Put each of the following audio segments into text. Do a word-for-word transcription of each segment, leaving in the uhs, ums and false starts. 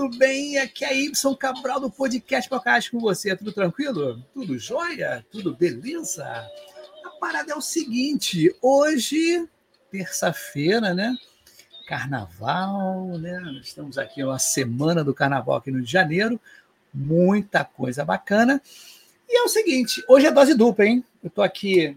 tudo bem? Aqui é a Ibson Cabral do Podcast Podcast com você. Tudo tranquilo? Tudo jóia? Tudo beleza? A parada é o seguinte, hoje, terça-feira, né? Carnaval, né? Estamos aqui uma semana do Carnaval aqui no Rio de Janeiro, muita coisa bacana. E é o seguinte, hoje é dose dupla, hein? Eu estou aqui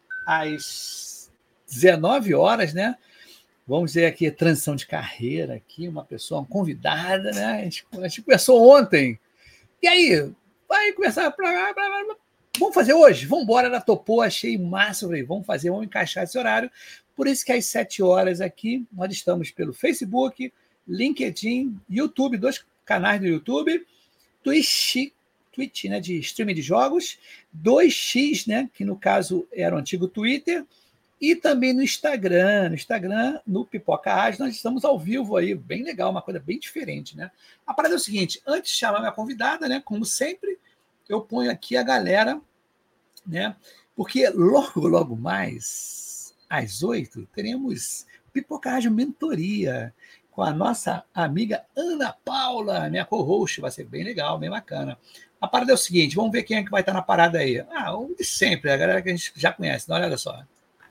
às dezenove horas, né? Vamos dizer aqui, transição de carreira aqui, uma pessoa, uma convidada, né? A gente, a gente conversou ontem. E aí, vai começar... Pra, pra, pra, vamos fazer hoje? Vamos embora, ela topou, achei massa. Falei, vamos fazer, vamos encaixar esse horário. Por isso que às sete horas aqui, nós estamos pelo Facebook, LinkedIn, YouTube, dois canais do YouTube, Twitch, Twitch, né, de streaming de jogos, dois x, né, que no caso era o antigo Twitter, e também no Instagram, no Instagram, no Pipoca Ágil, nós estamos ao vivo aí, bem legal, uma coisa bem diferente, né? A parada é o seguinte, antes de chamar minha convidada, né, como sempre, eu ponho aqui a galera, né? Porque logo, logo mais, às oito, teremos Pipoca Ágil Mentoria, com a nossa amiga Ana Paula, minha co-host, vai ser bem legal, bem bacana. A parada é o seguinte, vamos ver quem é que vai estar na parada aí. Ah, o de sempre, a galera que a gente já conhece, dá uma olhada só.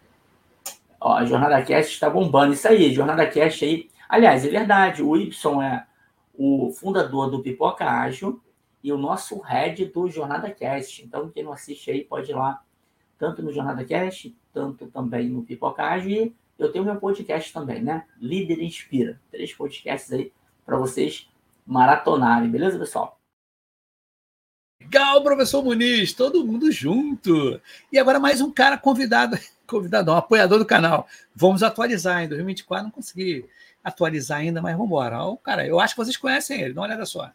Ó, a Jornada Cast está bombando. Isso aí, Jornada Cast aí. Aliás, é verdade, o Y é o fundador do Pipoca Ágil e o nosso head do Jornada Cast. Então, quem não assiste aí pode ir lá, tanto no Jornada Cast, tanto também no Pipoca Ágil. E eu tenho meu podcast também, né? Líder Inspira. Três podcasts aí para vocês maratonarem, beleza, pessoal? Legal, professor Muniz, todo mundo junto. E agora mais um cara convidado, convidado, um apoiador do canal. Vamos atualizar em dois mil e vinte e quatro, não consegui atualizar ainda, mas vamos embora. O cara, eu acho que vocês conhecem ele, dá uma olhada só.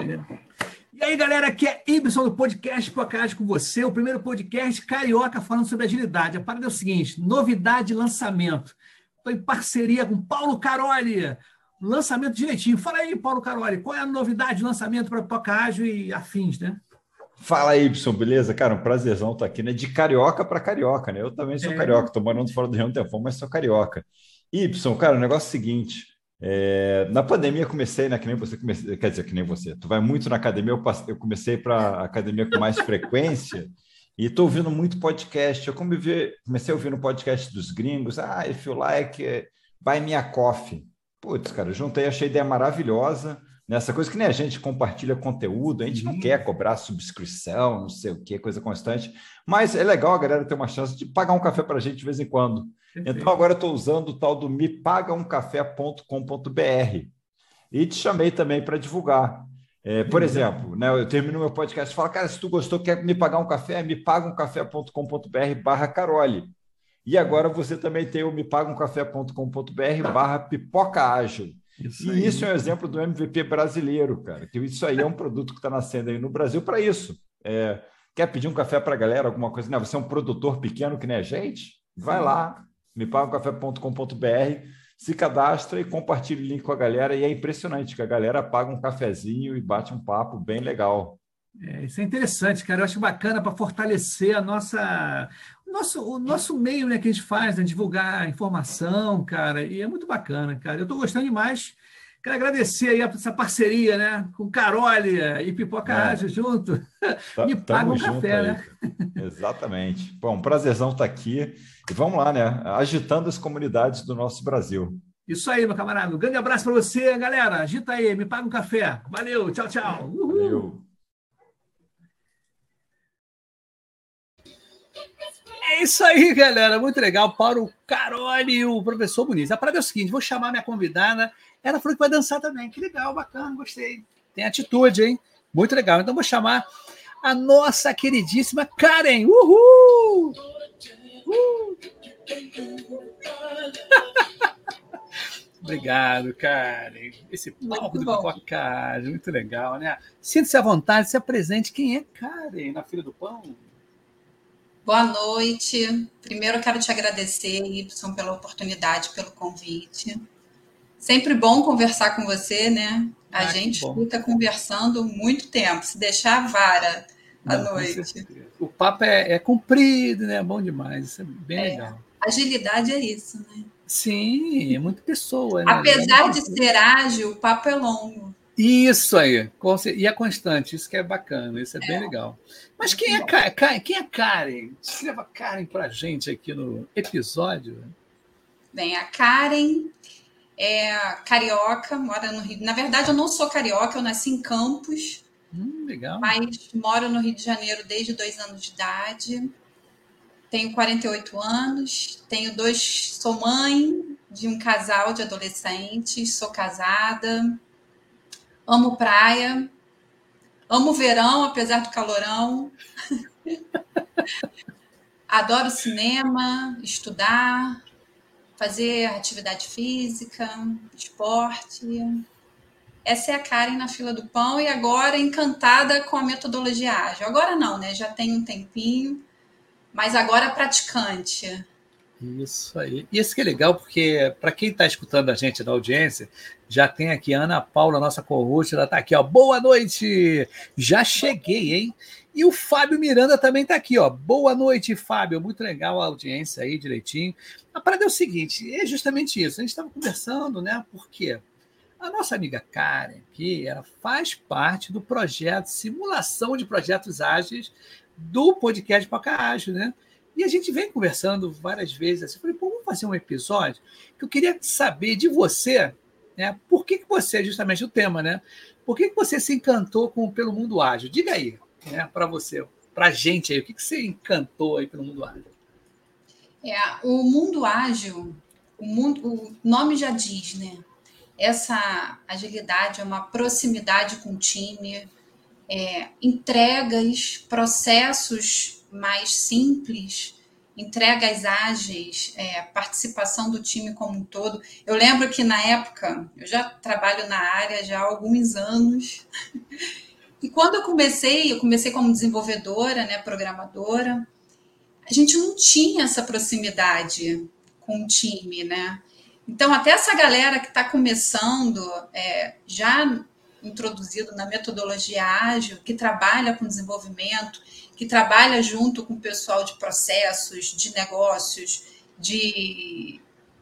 E aí, galera, aqui é Ibson do Podcast Podcast com você, o primeiro podcast carioca falando sobre agilidade. A parada é o seguinte, novidade de lançamento. Estou em parceria com Paulo Caroli. Lançamento direitinho. Fala aí, Paulo Caroli, qual é a novidade de lançamento para Pipoca Ágil e afins, né? Fala aí, Y, beleza? Cara, um prazerzão estar aqui, né? De carioca para carioca, né? Eu também sou é. carioca, estou morando fora do Rio de Janeiro, mas sou carioca. Y, cara, o negócio é o seguinte, é... na pandemia eu comecei, né? Que nem você, comecei... quer dizer, que nem você, tu vai muito na academia, eu, passe... eu comecei para academia com mais frequência e estou ouvindo muito podcast. Eu comecei a ouvir no podcast dos gringos, ah, if you like, buy me a coffee. Putz, cara, juntei, achei a ideia maravilhosa. Nessa coisa que nem a gente compartilha conteúdo, a gente não quer cobrar subscrição, não sei o que, coisa constante, mas é legal a galera ter uma chance de pagar um café para a gente de vez em quando. Perfeito. Então agora eu estou usando o tal do me paga um café ponto com ponto b r e te chamei também para divulgar. É, por exemplo, né, eu termino meu podcast e falo, cara, se tu gostou, quer me pagar um café, me paga um café ponto com ponto b r barra Caroli. E agora você também tem o me paga um café ponto com ponto b r barra Pipoca Ágil. Isso e isso é um exemplo do M V P brasileiro, cara. Que isso aí é um produto que está nascendo aí no Brasil para isso. É, quer pedir um café para a galera, alguma coisa? Não, você é um produtor pequeno que nem a gente? Vai Sim. lá, me paga um café ponto com ponto b r, se cadastra e compartilha o link com a galera. E é impressionante que a galera paga um cafezinho e bate um papo bem legal. É, isso é interessante, cara. Eu acho bacana para fortalecer a nossa, o nosso, o nosso meio, né, que a gente faz, né, divulgar informação, cara. E é muito bacana, cara. Eu estou gostando demais. Quero agradecer aí essa parceria, né, com Caroli e Pipoca Ágil é. junto. Tá, Me paga um junto café, aí. né? Exatamente. Bom, um prazerzão estar aqui. E vamos lá, né? Agitando as comunidades do nosso Brasil. Isso aí, meu camarada. Um grande abraço para você, galera. Agita aí, me paga um café. Valeu, tchau, tchau. Uhul. Valeu. É isso aí, galera. Muito legal. Para o Caroli e o professor Muniz. A parada é o seguinte, vou chamar minha convidada. Ela falou que vai dançar também. Que legal, bacana, gostei. Tem atitude, hein? Muito legal. Então vou chamar a nossa queridíssima Karen. Uhul! Uh! Obrigado, Karen. Esse palco do Pipoca, muito legal, né? Sinta-se à vontade, se apresente. Quem é Karen na Fila do Pão? Boa noite. Primeiro eu quero te agradecer, Y, pela oportunidade, pelo convite. Sempre bom conversar com você, né? A ah, gente fica conversando muito tempo, se deixar a vara à Não, noite. O papo é, é comprido, né? É bom demais, isso é bem é, legal. Agilidade é isso, né? Sim, é muita pessoa. Né? Apesar de ser ágil, o papo é longo. Isso aí. E é constante, isso que é bacana, isso é, é. bem legal. Mas quem é, Ka quem é Karen? Escreva Karen para a gente aqui no episódio. Bem, a Karen é carioca, mora no Rio. Na verdade, eu não sou carioca, eu nasci em Campos. Hum, legal. Mas moro no Rio de Janeiro desde dois anos de idade. Tenho quarenta e oito anos. Tenho dois. Sou mãe de um casal de adolescentes. Sou casada. Amo praia. Amo verão, apesar do calorão. Adoro cinema, estudar, fazer atividade física, esporte. Essa é a Karen na fila do pão e agora encantada com a metodologia ágil. Agora não, né? Já tem um tempinho, mas agora praticante. Isso aí. E isso que é legal, porque para quem está escutando a gente da audiência, já tem aqui a Ana Paula, nossa co-host, ela está aqui, ó. Boa noite! Já cheguei, hein? E o Fábio Miranda também está aqui, ó. Boa noite, Fábio. Muito legal a audiência aí, direitinho. A parada é o seguinte, é justamente isso. A gente estava conversando, né? Por quê? A nossa amiga Karen aqui, ela faz parte do projeto Simulação de Projetos Ágeis do podcast Pipoca Ágil, né? E a gente vem conversando várias vezes assim. Eu falei, pô, vamos fazer um episódio que eu queria saber de você, né? Por que, que você, justamente o tema, né? Por que, que você se encantou com, pelo mundo ágil? Diga aí, né, para você, para a gente aí, o que, que você encantou aí pelo mundo ágil? É, o mundo ágil, o, mundo, o nome já diz, né? Essa agilidade é uma proximidade com o time, é, entregas, processos mais simples, entregas ágeis, é, participação do time como um todo. Eu lembro que na época, eu já trabalho na área já há alguns anos, e quando eu comecei, eu comecei como desenvolvedora, né, programadora, a gente não tinha essa proximidade com o time, né? Então, até essa galera que está começando, é, já introduzido na metodologia ágil, que trabalha com desenvolvimento, que trabalha junto com o pessoal de processos, de negócios, de,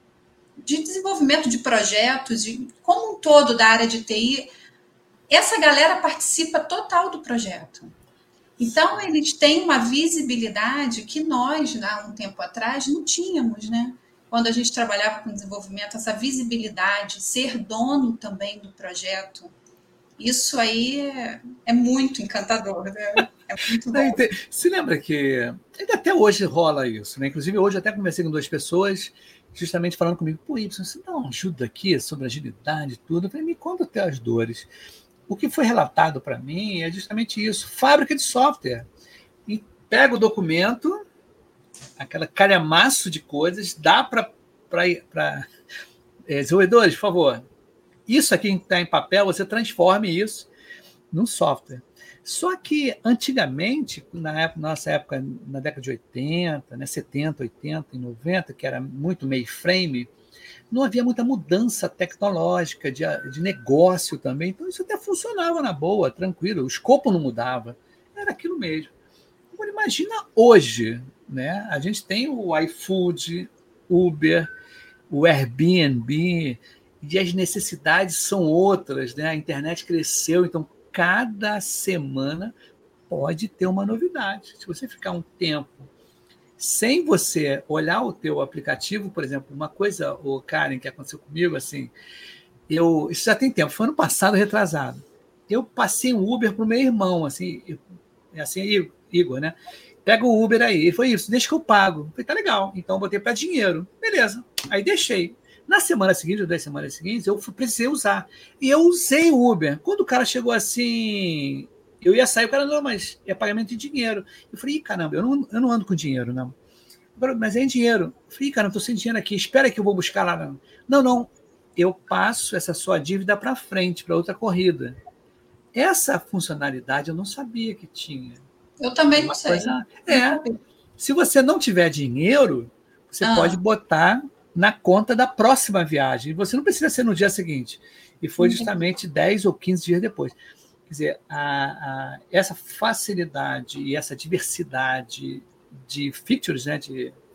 de desenvolvimento de projetos, de, como um todo da área de T I, essa galera participa total do projeto. Então, eles têm uma visibilidade que nós, há um tempo atrás, não tínhamos, né? Quando a gente trabalhava com desenvolvimento, essa visibilidade, ser dono também do projeto, isso aí é, é muito encantador, né? É muito bom. Se lembra que ainda até hoje rola isso, né? Inclusive, hoje eu até conversei com duas pessoas, justamente falando comigo, pô, Y, você dá uma ajuda aqui sobre agilidade e tudo. Eu falei, me conta até as dores. O que foi relatado para mim é justamente isso, fábrica de software. E pega o documento, aquela calhamaço de coisas, dá para é, desenvolvedores, por favor, isso aqui que está em papel, você transforme isso num software. Só que, antigamente, na época, nossa época, na década de oitenta, né, setenta, oitenta e noventa, que era muito mainframe, não havia muita mudança tecnológica, de, de negócio também, então isso até funcionava na boa, tranquilo, o escopo não mudava, era aquilo mesmo. Agora, imagina hoje, né? A gente tem o iFood, Uber, o Airbnb, e as necessidades são outras, né? A internet cresceu, então cada semana pode ter uma novidade. Se você ficar um tempo sem você olhar o teu aplicativo, por exemplo, uma coisa, o Karen, que aconteceu comigo, assim, eu, isso já tem tempo, foi ano passado, retrasado. Eu passei um Uber para o meu irmão, assim, assim, Igor, né? Pega o Uber aí. E foi isso, deixa que eu pago. Eu falei, tá legal. Então eu botei para dinheiro. Beleza. Aí deixei. Na semana seguinte, ou duas semanas seguintes, eu precisei usar. E eu usei o Uber. Quando o cara chegou assim, eu ia sair, o cara, não, mas é pagamento de dinheiro. Eu falei, ih, caramba, eu não, eu não ando com dinheiro, não. Mas é em dinheiro. Eu falei, cara, não estou sem dinheiro aqui, espera que eu vou buscar lá. Não, não, não. Eu passo essa sua dívida para frente, para outra corrida. Essa funcionalidade eu não sabia que tinha. Eu também não sei. Coisa... É. Se você não tiver dinheiro, você ah. pode botar na conta da próxima viagem. Você não precisa ser no dia seguinte. E foi justamente dez ou quinze dias depois. Quer dizer, a, a, essa facilidade e essa diversidade de features, né, de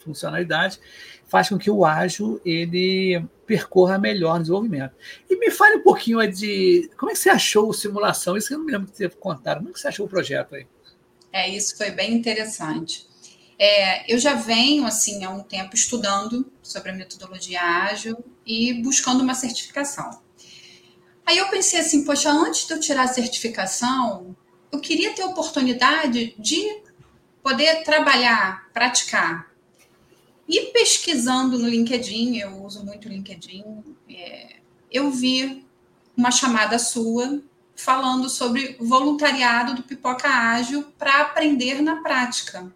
funcionalidades, faz com que o ágil ele percorra melhor no desenvolvimento. E me fale um pouquinho de como é que você achou a simulação? Isso eu não me lembro de ter contado. Como é que você achou o projeto aí? É, isso foi bem interessante. É, eu já venho, assim, há um tempo estudando sobre a metodologia ágil e buscando uma certificação. Aí eu pensei assim, poxa, antes de eu tirar a certificação, eu queria ter a oportunidade de poder trabalhar, praticar. E pesquisando no LinkedIn, eu uso muito o LinkedIn, é, eu vi uma chamada sua falando sobre voluntariado do Pipoca Ágil para aprender na prática.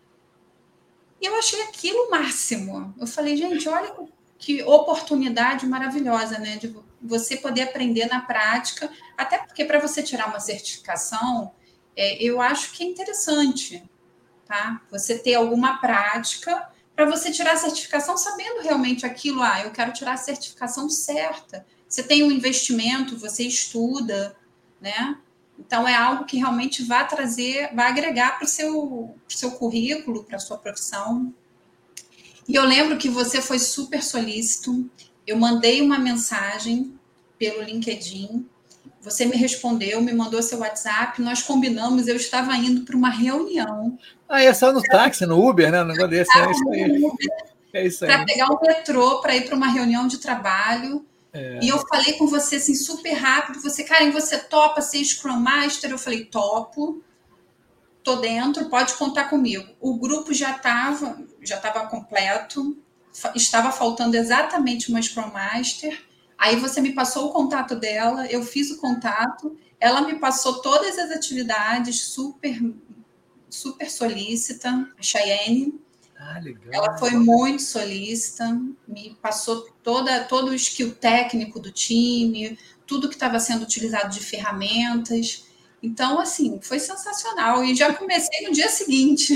E eu achei aquilo o máximo. Eu falei, gente, olha que oportunidade maravilhosa, né? De você poder aprender na prática, até porque para você tirar uma certificação, é, eu acho que é interessante, tá? Você ter alguma prática para você tirar a certificação sabendo realmente aquilo. Ah, eu quero tirar a certificação certa. Você tem um investimento, você estuda, né? Então, é algo que realmente vai trazer, vai agregar para o seu, pro seu currículo, para a sua profissão. E eu lembro que você foi super solícito. Eu mandei uma mensagem pelo LinkedIn. Você me respondeu, me mandou seu WhatsApp, nós combinamos, eu estava indo para uma reunião. Ah, é só no táxi, no Uber, né? Um negócio desse, é isso aí. É isso aí. Para pegar um metrô, para ir para uma reunião de trabalho. É. E eu falei com você assim, super rápido. Você, Karen, você topa ser Scrum Master? Eu falei, topo. Tô dentro, pode contar comigo. O grupo já estava já estava completo. Estava faltando exatamente uma Scrum Master. Aí você me passou o contato dela, eu fiz o contato. Ela me passou todas as atividades, super, super solícita. A Cheyenne. Ah, legal. Ela foi muito solícita, me passou toda, todo o skill técnico do time, tudo que estava sendo utilizado de ferramentas. Então, assim, foi sensacional. E já comecei no dia seguinte.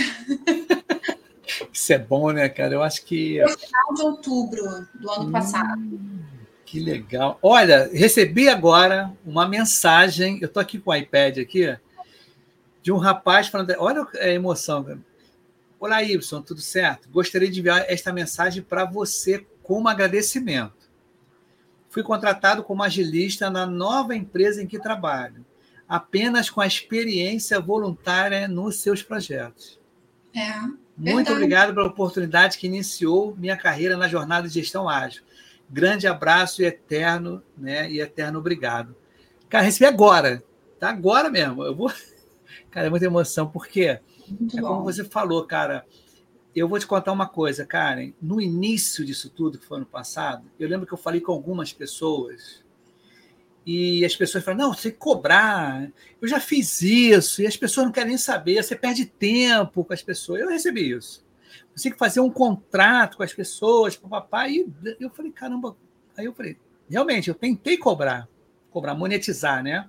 Isso é bom, né, cara? Eu acho que... Foi final de outubro do ano hum, passado. Que legal. Olha, recebi agora uma mensagem, eu estou aqui com o iPad aqui, de um rapaz falando... Olha a emoção, cara. Olá, Y, tudo certo? Gostaria de enviar esta mensagem para você como agradecimento. Fui contratado como agilista na nova empresa em que trabalho, apenas com a experiência voluntária nos seus projetos. É, Muito obrigado pela oportunidade que iniciou minha carreira na jornada de gestão ágil. Grande abraço e eterno, né? E eterno obrigado. Cara, recebi agora, tá? Agora mesmo. Eu vou... Cara, é muita emoção, porque... Muito é bom. como você falou, cara. Eu vou te contar uma coisa, Karen. No início disso tudo, que foi ano passado, eu lembro que eu falei com algumas pessoas e as pessoas falaram, não, você tem que cobrar, eu já fiz isso, e as pessoas não querem nem saber, você perde tempo com as pessoas. Eu recebi isso. Você tem que fazer um contrato com as pessoas, papapá, e eu falei, caramba. Aí eu falei, realmente, eu tentei cobrar, cobrar, monetizar, né?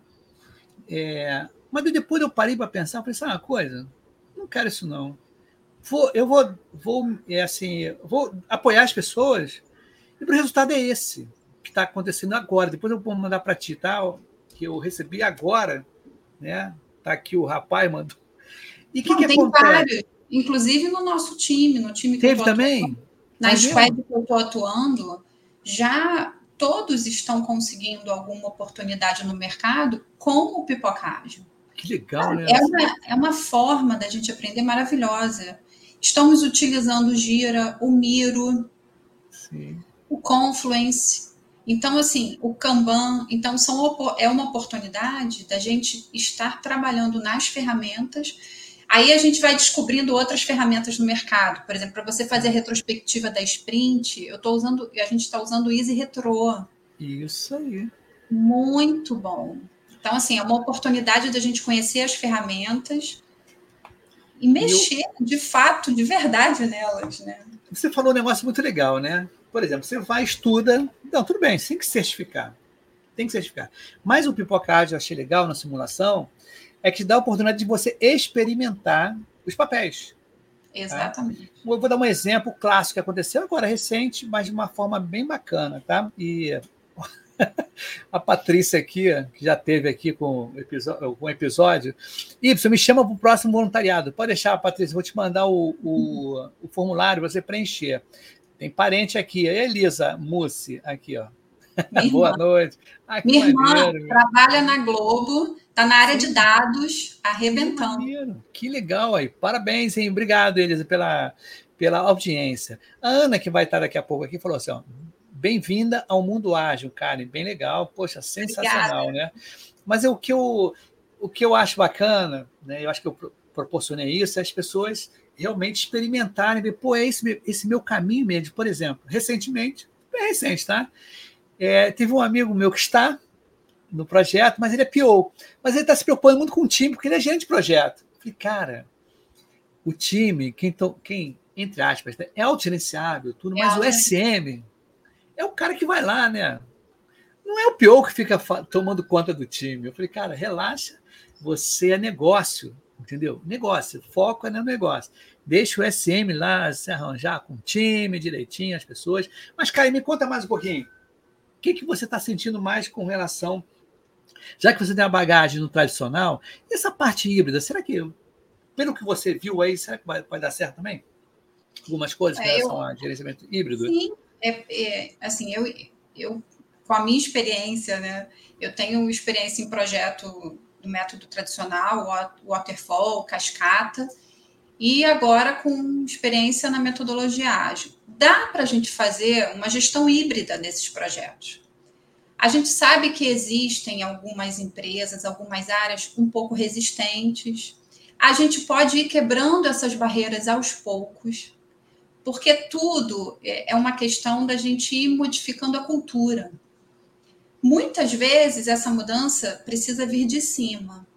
É, mas depois eu parei para pensar, eu falei, sabe uma coisa? Não quero isso, não. Vou, eu vou, vou, é assim, vou apoiar as pessoas e o resultado é esse que está acontecendo agora. Depois eu vou mandar para ti, tá? Que eu recebi agora, né? Tá aqui o rapaz mandou. E o que, que tem acontece? Vários, inclusive no nosso time, no time que Teve eu tô também? Atuando, na squad que eu estou atuando, já todos estão conseguindo alguma oportunidade no mercado com o Pipoca Ágil. Que legal, né? É uma, é uma forma da gente aprender maravilhosa. Estamos utilizando o Gira, o Miro, Sim. o Confluence. Então, assim, o Kanban. Então, são, é uma oportunidade da gente estar trabalhando nas ferramentas. Aí a gente vai descobrindo outras ferramentas no mercado. Por exemplo, para você fazer a retrospectiva da sprint, eu tô usando, a gente está usando o Easy Retro. Isso aí. Muito bom. Então, assim, é uma oportunidade da gente conhecer as ferramentas e mexer, eu... de fato, de verdade nelas, né? Você falou um negócio muito legal, né? Por exemplo, você vai, estuda... Não, tudo bem, tem que certificar. Tem que certificar. Mas o Pipoca Ágil, eu achei legal na simulação, é que dá a oportunidade de você experimentar os papéis. Exatamente. Tá? Eu vou dar um exemplo clássico que aconteceu agora, recente, mas de uma forma bem bacana, tá? E A Patrícia aqui, que já teve aqui com o episódio, com o episódio. Y, me chama para o próximo voluntariado. Pode deixar, Patrícia, vou te mandar o, o, o formulário, você preencher. Tem parente aqui, a Elisa Mussi, aqui, ó. Boa irmã. noite. Ah, que Minha maneiro. irmã trabalha na Globo, está na área Sim. de dados, arrebentando. Que, que legal aí. Parabéns, hein? Obrigado, Elisa, pela, pela audiência. A Ana, que vai estar daqui a pouco aqui, falou assim, ó, bem-vinda ao mundo ágil, Karen, bem legal, poxa, sensacional, Obrigada. Né? Mas o que, eu, o que eu acho bacana, né, eu acho que eu proporcionei isso, é as pessoas realmente experimentarem, ver, pô, é esse, esse meu caminho mesmo. Por exemplo, recentemente, bem recente, tá? É, teve um amigo meu que está no projeto, mas ele é P O. Mas ele está se preocupando muito com o time, porque ele é gerente de projeto. Eu falei, cara, o time, quem, to, quem entre aspas, né, é autogerenciável, tudo, mas é o S M é o cara que vai lá, né? Não é o P O que fica tomando conta do time. Eu falei, cara, relaxa, você é negócio, entendeu? Negócio, foco é no negócio. Deixa o S M lá se arranjar com o time, direitinho, as pessoas. Mas, cara, me conta mais um pouquinho. O que, que você está sentindo mais com relação... Já que você tem a bagagem no tradicional, essa parte híbrida, será que, pelo que você viu aí, será que vai, vai dar certo também? Algumas coisas em relação é, eu, a gerenciamento híbrido? Sim, é, é, assim, eu, eu, com a minha experiência, né, eu tenho experiência em projeto do método tradicional, waterfall, cascata, e agora com experiência na metodologia ágil. Dá para a gente fazer uma gestão híbrida nesses projetos. A gente sabe que existem algumas empresas, algumas áreas um pouco resistentes. A gente pode ir quebrando essas barreiras aos poucos, porque tudo é uma questão da gente ir modificando a cultura. Muitas vezes essa mudança precisa vir de cima,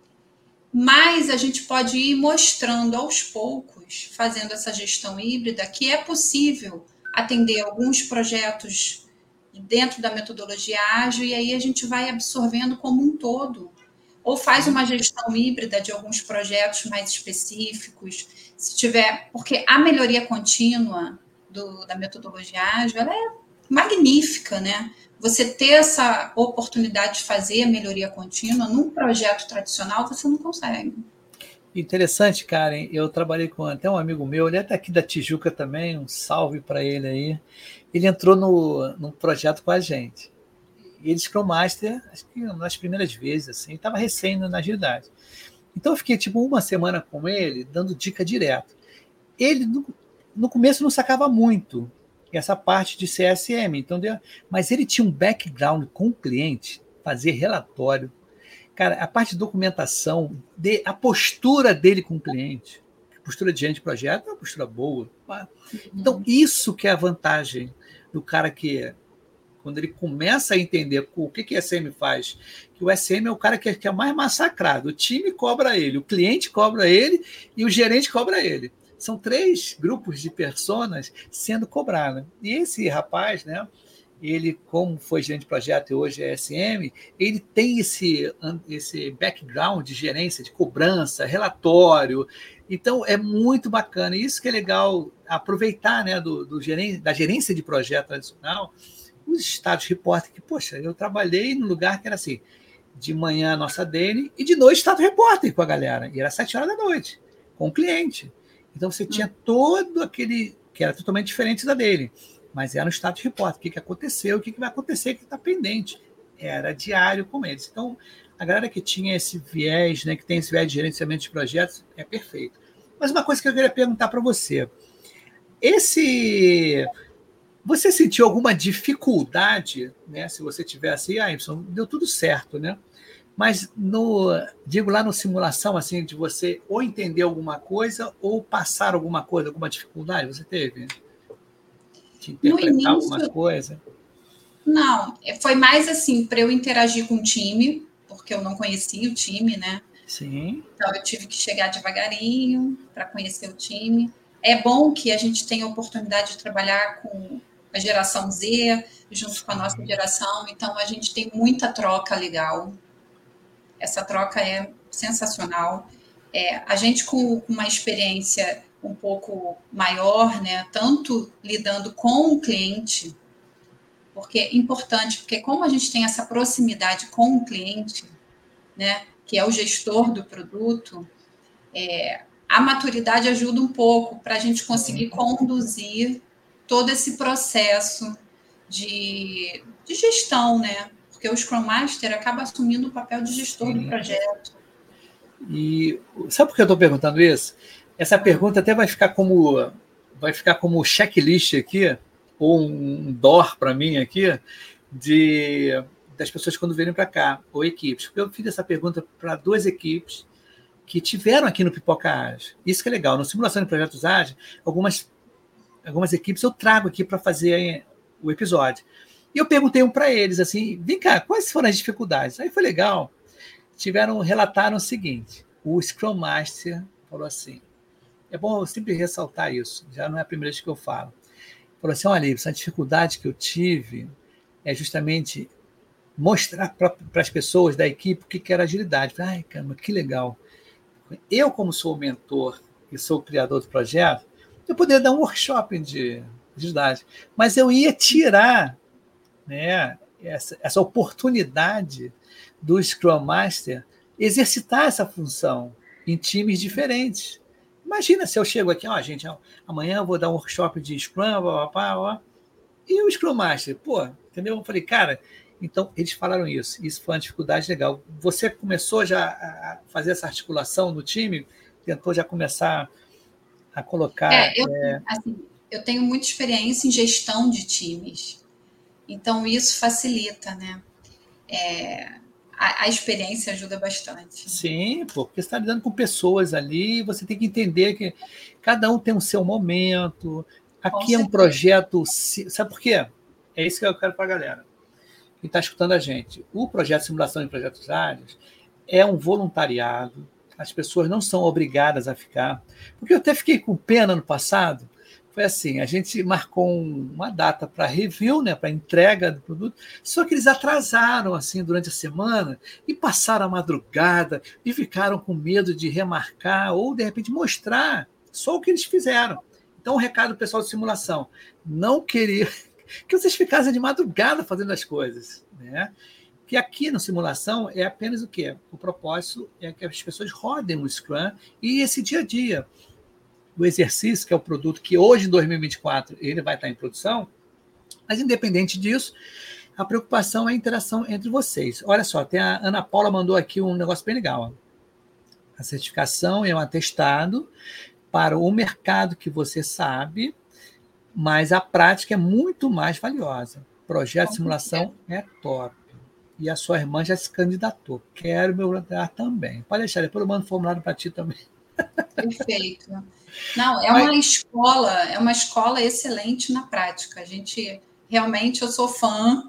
mas a gente pode ir mostrando aos poucos, fazendo essa gestão híbrida, que é possível atender alguns projetos dentro da metodologia ágil, e aí a gente vai absorvendo como um todo. Ou faz uma gestão híbrida de alguns projetos mais específicos, se tiver, porque a melhoria contínua do, da metodologia ágil, ela é magnífica, né? Você ter essa oportunidade de fazer a melhoria contínua num projeto tradicional, você não consegue. Interessante, Karen. Eu trabalhei com até um amigo meu, ele é daqui da Tijuca também, um salve para ele aí. Ele entrou no, no projeto com a gente. Ele Scrum Master, acho que nas primeiras vezes, assim, estava recém na agilidade. Então eu fiquei tipo uma semana com ele, dando dica direto. Ele, no, no começo, não sacava muito essa parte de C S M, então, mas ele tinha um background com o cliente, fazer relatório. Cara, a parte de documentação, de, a postura dele com o cliente, a postura de gerente de projeto é uma postura boa. Então, isso que é a vantagem do cara que, quando ele começa a entender o que, que o S M faz, que o S M é o cara que é, que é mais massacrado. O time cobra ele, o cliente cobra ele e o gerente cobra ele. São três grupos de personas sendo cobradas. E esse rapaz, né, ele, como foi gerente de projeto e hoje é S M, ele tem esse, esse background de gerência, de cobrança, relatório. Então, é muito bacana. Isso que é legal aproveitar, né, do, do gerência, da gerência de projeto tradicional, os status report, que, poxa, eu trabalhei num lugar que era assim, de manhã a nossa dele e de noite status report com a galera. E era sete horas da noite, com o cliente. Então, você tinha todo aquele, que era totalmente diferente da dele, mas era um status report, o que, que aconteceu, o que, que vai acontecer, o que está pendente. Era diário com eles. Então, a galera que tinha esse viés, né, que tem esse viés de gerenciamento de projetos, é perfeito. Mas uma coisa que eu queria perguntar para você, esse... Você sentiu alguma dificuldade, né? Se você tivesse, ah, Y, deu tudo certo, né? Mas, no, digo lá no simulação, assim, de você ou entender alguma coisa ou passar alguma coisa, alguma dificuldade, você teve? De interpretar no início, alguma coisa? Não, foi mais assim, para eu interagir com o time, porque eu não conhecia o time, né? Sim. Então, eu tive que chegar devagarinho para conhecer o time. É bom que a gente tenha a oportunidade de trabalhar com a geração Z, junto com a nossa geração, então a gente tem muita troca legal. Essa troca é sensacional. É, a gente com uma experiência um pouco maior, né, tanto lidando com o cliente, porque é importante, porque como a gente tem essa proximidade com o cliente, né, que é o gestor do produto, é, a maturidade ajuda um pouco para a gente conseguir conduzir todo esse processo de, de gestão, né? Porque o Scrum Master acaba assumindo o papel de gestor Sim. do projeto. E sabe por que eu estou perguntando isso? Essa pergunta até vai ficar como vai ficar como checklist aqui, ou um D O R para mim aqui, de, das pessoas quando virem para cá, ou equipes. Porque eu fiz essa pergunta para duas equipes que tiveram aqui no Pipoca Ágil. Isso que é legal. No Simulação de Projetos Ágeis, algumas, algumas equipes eu trago aqui para fazer o episódio. E eu perguntei um para eles, assim, vem cá, quais foram as dificuldades? Aí foi legal. Tiveram, relataram o seguinte, o Scrum Master falou assim, é bom eu sempre ressaltar isso, já não é a primeira vez que eu falo. Falou assim, olha, a dificuldade que eu tive é justamente mostrar para as pessoas da equipe o que era agilidade. Ai, caramba, que legal. Eu, como sou o mentor e sou o criador do projeto, eu poderia dar um workshop de agilidade, mas eu ia tirar, né, essa, essa oportunidade do Scrum Master exercitar essa função em times diferentes. Imagina se eu chego aqui, ó, gente, amanhã eu vou dar um workshop de Scrum, blá, blá, blá, blá, e o Scrum Master, pô, entendeu? Eu falei, cara, então eles falaram isso, isso foi uma dificuldade legal. Você começou já a fazer essa articulação no time? Tentou já começar a colocar... É, eu, é... Assim, eu tenho muita experiência em gestão de times, então isso facilita, né? É... A, a experiência ajuda bastante. Sim, porque você está lidando com pessoas ali, você tem que entender que cada um tem o seu momento. Aqui é um projeto... Sabe por quê? É isso que eu quero para a galera que está escutando a gente. O projeto Simulação de Projetos Ágeis é um voluntariado, as pessoas não são obrigadas a ficar. Porque eu até fiquei com pena no passado. Foi assim, a gente marcou uma data para review, né, para entrega do produto, só que eles atrasaram assim durante a semana e passaram a madrugada e ficaram com medo de remarcar ou, de repente, mostrar só o que eles fizeram. Então, o recado do pessoal de simulação, não queria que vocês ficassem de madrugada fazendo as coisas, né? Que aqui na simulação é apenas o quê? O propósito é que as pessoas rodem o Scrum e esse dia a dia. O exercício, que é o produto que hoje, em dois mil e vinte e quatro, ele vai estar em produção, mas, independente disso, a preocupação é a interação entre vocês. Olha só, tem a Ana Paula mandou aqui um negócio bem legal. Ó. A certificação é um atestado para o mercado que você sabe, mas a prática é muito mais valiosa. Projeto de simulação é top. E a sua irmã já se candidatou. Quero meu lugar também. Pode deixar, depois eu mando formulário para ti também. Perfeito. Não, é uma escola, é uma escola excelente na prática. A gente, realmente, eu sou fã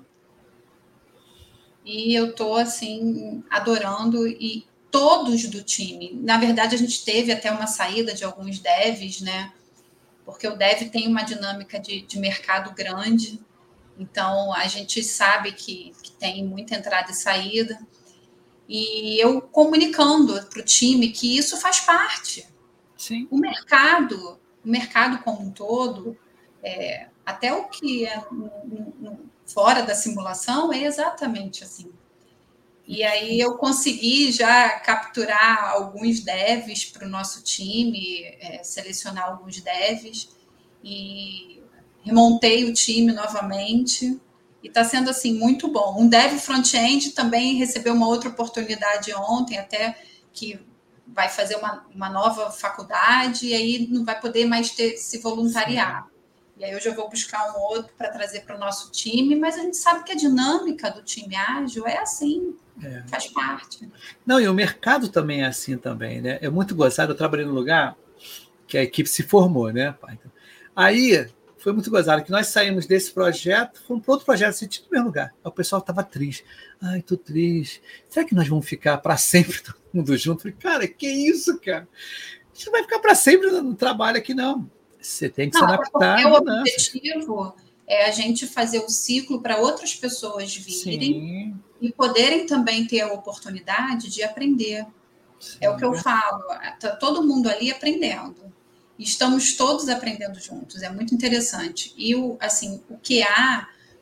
e eu estou, assim, adorando, e todos do time. Na verdade, a gente teve até uma saída de alguns devs, né? Porque o dev tem uma dinâmica de, de mercado grande, então a gente sabe que, que tem muita entrada e saída. E eu comunicando para o time que isso faz parte. Sim. O mercado, o mercado como um todo, é, até o que é no, no, fora da simulação é exatamente assim. E aí eu consegui já capturar alguns devs para o nosso time, é, selecionar alguns devs e remontei o time novamente. E está sendo, assim, muito bom. Um dev front-end também recebeu uma outra oportunidade ontem, até que vai fazer uma, uma nova faculdade, e aí não vai poder mais ter, se voluntariar. Sim. E aí eu já vou buscar um outro para trazer para o nosso time, mas a gente sabe que a dinâmica do time ágil é assim, é. Faz parte. Não, e o mercado também é assim também, né? É muito gozado. Eu trabalhei num lugar que a equipe se formou, né? Aí... Foi muito gozado, que nós saímos desse projeto, fomos para outro projeto, assim, no mesmo lugar. O pessoal estava triste. Ai, tô triste. Será que nós vamos ficar para sempre todo mundo junto? Falei, cara, que isso, cara? A gente não vai ficar para sempre no trabalho aqui, não. Você tem que não, se adaptar. O objetivo é a gente fazer o ciclo para outras pessoas virem Sim. e poderem também ter a oportunidade de aprender. Sim. É o que eu falo. Está todo mundo ali aprendendo. Estamos todos aprendendo juntos, é muito interessante. E o, assim, o Q A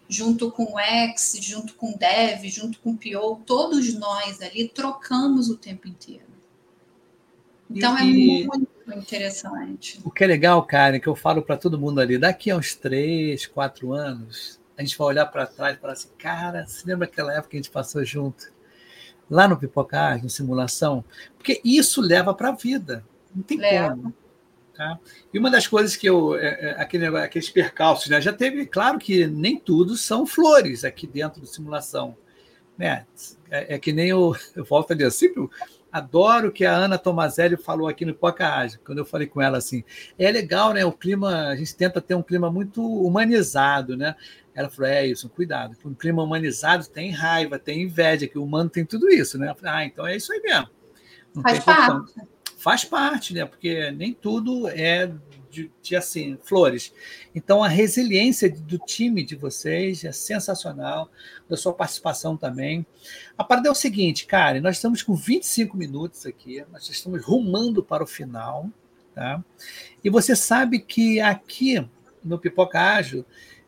junto com o X, junto com o Dev, junto com o P O, todos nós ali trocamos o tempo inteiro. Então, e, é muito interessante. O que é legal, Karen, que eu falo para todo mundo ali, daqui a uns três, quatro anos, a gente vai olhar para trás e falar assim, cara, você lembra aquela época que a gente passou junto? Lá no Pipocast, no Simulação? Porque isso leva para a vida. Não tem leva. como. Tá? E uma das coisas que eu... É, é, aquele, aqueles percalços, né? Já teve... Claro que nem tudo são flores aqui dentro do Simulação. Né? É, é que nem eu... Eu volto ali assim... Eu adoro o que a Ana Tomazelli falou aqui no Pipocast, quando eu falei com ela assim, é legal, né? O clima... A gente tenta ter um clima muito humanizado, né? Ela falou, é isso, cuidado. Um clima humanizado tem raiva, tem inveja, que o humano tem tudo isso, né? Eu falei, ah, então é isso aí mesmo. Não Faz parte. Faz parte, né? Porque nem tudo é de, de assim, flores. Então, a resiliência do time de vocês é sensacional, da sua participação também. A parada é o seguinte, Karen, nós estamos com vinte e cinco minutos aqui, nós estamos rumando para o final, tá? E você sabe que aqui no Pipoca Ágil,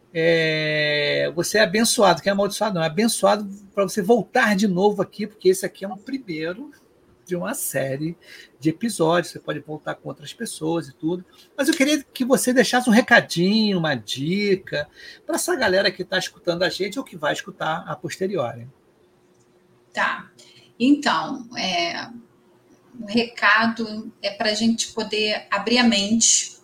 É, você é abençoado, que é amaldiçoado, não, é abençoado para você voltar de novo aqui, porque esse aqui é um primeiro de uma série de episódios, você pode voltar com outras pessoas e tudo, mas eu queria que você deixasse um recadinho, uma dica, para essa galera que está escutando a gente ou que vai escutar a posteriori. Tá, então, é, o recado é para a gente poder abrir a mente,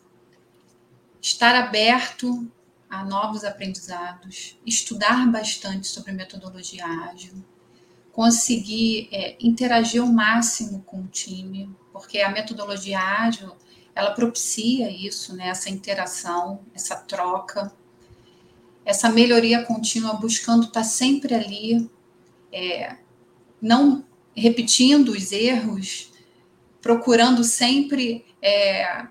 estar aberto a novos aprendizados, estudar bastante sobre metodologia ágil, conseguir é, interagir ao máximo com o time, porque a metodologia ágil, ela propicia isso, né, essa interação, essa troca, essa melhoria contínua, buscando estar sempre ali, é, não repetindo os erros, procurando sempre... É,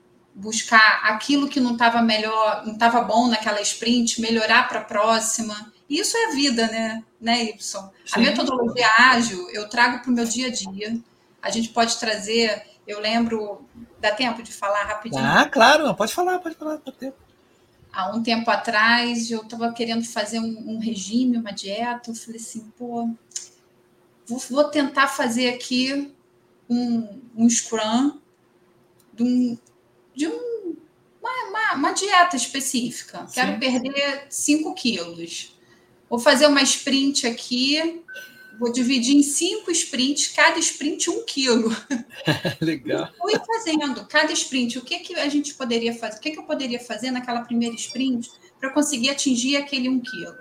buscar aquilo que não estava melhor, não estava bom naquela sprint, melhorar para a próxima. Isso é a vida, né, né, Y? Sim. A metodologia ágil eu trago para o meu dia a dia. A gente pode trazer, eu lembro, dá tempo de falar rapidinho? Ah, claro, pode falar, pode falar, dá tempo. Há um tempo atrás, eu estava querendo fazer um, um regime, uma dieta, eu falei assim, pô, vou, vou tentar fazer aqui um, um Scrum de um de um, uma, uma, uma dieta específica. Sim. Quero perder cinco quilos. Vou fazer uma sprint aqui, vou dividir em cinco sprints, cada sprint um quilo. Legal. E fui fazendo, cada sprint, o que, que a gente poderia fazer, o que, que eu poderia fazer naquela primeira sprint para conseguir atingir aquele um quilo.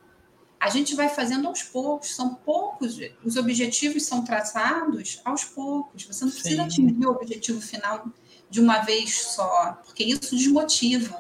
A gente vai fazendo aos poucos, são poucos, os objetivos são traçados aos poucos. Você não precisa Sim. atingir o objetivo final de uma vez só, porque isso desmotiva,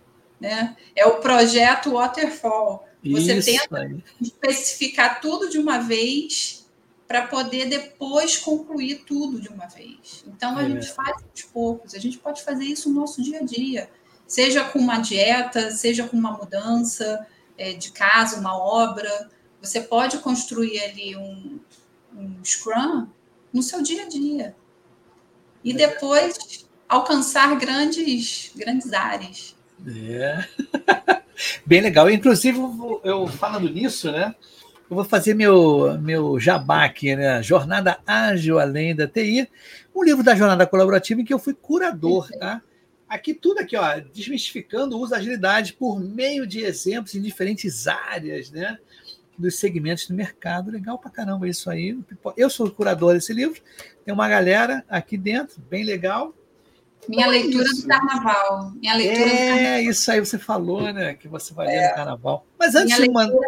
né? É o projeto Waterfall. Você isso tenta aí. especificar tudo de uma vez para poder depois concluir tudo de uma vez. Então, a é. gente faz aos poucos. A gente pode fazer isso no nosso dia a dia, seja com uma dieta, seja com uma mudança é, de casa, uma obra. Você pode construir ali um, um Scrum no seu dia a dia. E depois alcançar grandes, grandes áreas. É. Bem legal. Inclusive, eu falando nisso, né? Eu vou fazer meu, meu jabá aqui, né? Jornada Ágil Além da T I, um livro da Jornada Colaborativa em que eu fui curador, tá? Aqui tudo aqui, ó, desmistificando o uso da agilidade por meio de exemplos em diferentes áreas, né? Dos segmentos do mercado. Legal pra caramba isso aí. Eu sou o curador desse livro. Tem uma galera aqui dentro, bem legal. Minha então, leitura é do carnaval. Minha leitura é, do carnaval. Isso aí você falou, né? Que você vai ler é. no carnaval. Mas antes, de uma...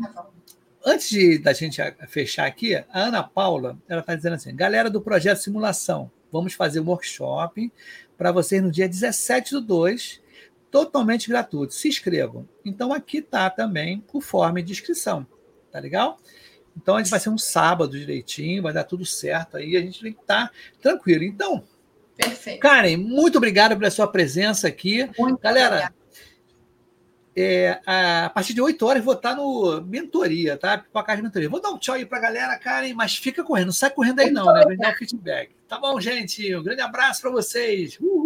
antes de, da gente fechar aqui, a Ana Paula, ela está dizendo assim, galera do Projeto Simulação, vamos fazer um workshop para vocês no dia dezessete do dois, totalmente gratuito. Se inscrevam. Então, aqui está também o form de inscrição. Tá legal? Então, a gente vai ser um sábado direitinho, vai dar tudo certo aí, a gente tem que estar tranquilo. Então, perfeito. Karen, muito obrigado pela sua presença aqui. Muito Galera, é, a partir de oito horas vou estar no Mentoria, tá? Pipocast Mentoria. Vou dar um tchau aí pra galera, Karen, mas fica correndo, não sai correndo aí não, né? Vem dar um feedback. Tá bom, gente? Um grande abraço para vocês. Uhul.